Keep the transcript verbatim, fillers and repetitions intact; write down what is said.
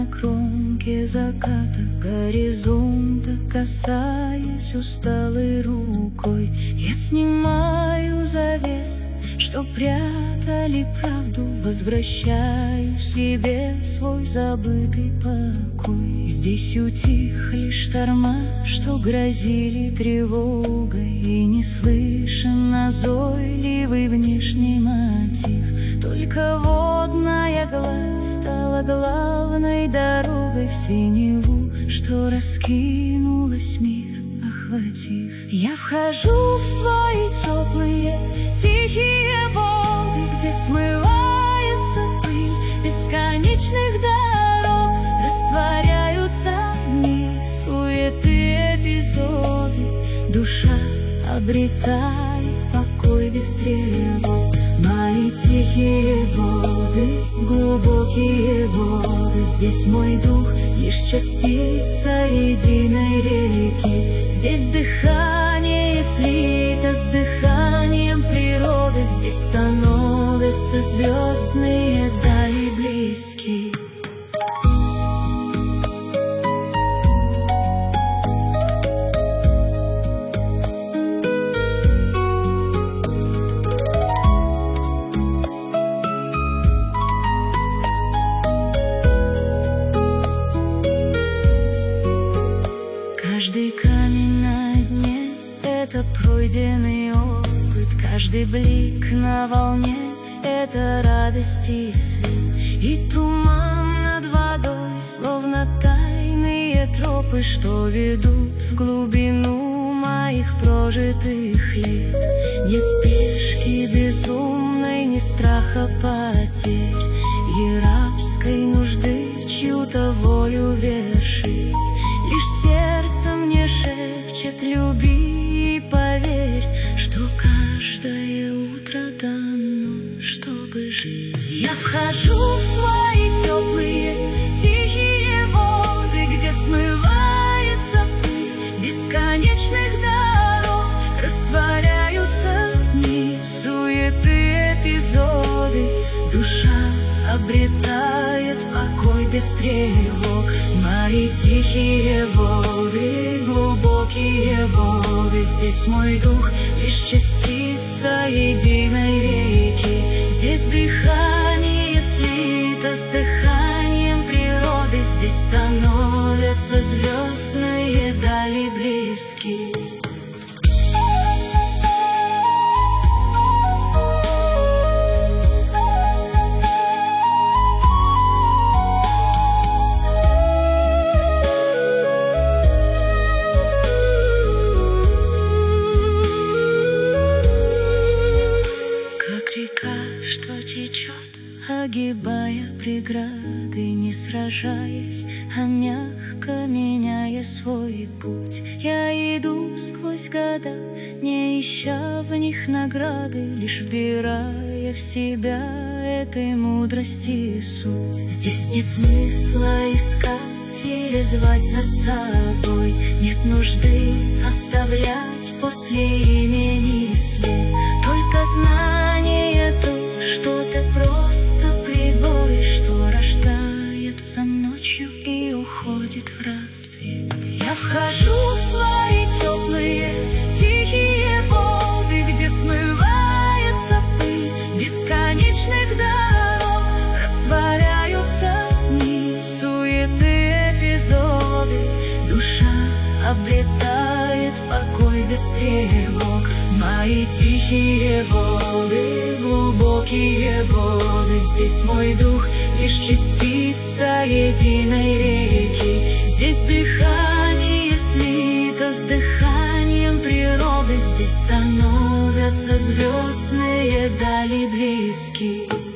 кромке заката горизонта, касаясь усталой рукой, я снимаю завесы, что прятали правду, возвращаю себе свой забытый покой. Здесь утихли шторма, что грозили тревогой, и не слышен назойливый внешний мотив. Только водная гладь стала главной дорогой в синеву, что раскинулась мир, охватив. Я вхожу в свои теплые, тихие воды, где смывается пыль бесконечных дорог, растворяются дни, суеты, эпизоды. Душа обретает покой без тревог. Мои тихие воды, глубокие воды, здесь мой дух лишь частица единой реки. Здесь дыхание слито с дыханием природы, здесь становятся звездные дали близки. Каждый камень на дне — это пройденный опыт, каждый блик на волне — это радость и свет. И туман над водой, словно тайные тропы, что ведут в глубину моих прожитых лет. Нет спешки безумной, ни страха потерь, и рабской нужды чью-то волю вершить. Лишь сердце мне шепчет: люби и поверь, что каждое утро дано, чтобы жить. Я вхожу в свои теплые, тихие воды, где смывается пыль бесконечных дорог, растворяются дни, суеты, эпизоды. Душа обретает покой без тревог. Мои тихие воды, глубокие воды, здесь мой дух лишь частица единой реки. Здесь дыхание слито с дыханием природы, здесь становятся звездные дали близки. Что течет, огибая преграды, не сражаясь, а мягко меняя свой путь. Я иду сквозь года, не ища в них награды, лишь вбирая в себя этой мудрости суть. Здесь нет смысла искать или звать за собой, нет нужды оставлять после имени след. Только знание то, что ты просто прибой, что рождается ночью и уходит в рассвет. Я вхожу в свои теплые, тихие воды, где смывается пыль бесконечных дорог, растворяются дни, суеты, эпизоды. Душа обретает покой без тревог. Мои тихие воды, глубокие воды, здесь мой дух лишь частица единой реки. Здесь дыхание слито с дыханием природы, здесь становятся звездные дали близки.